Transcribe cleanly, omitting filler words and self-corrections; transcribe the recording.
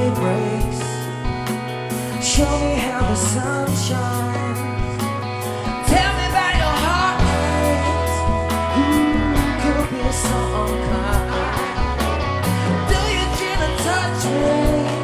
day breaks. Show me how the sun shines.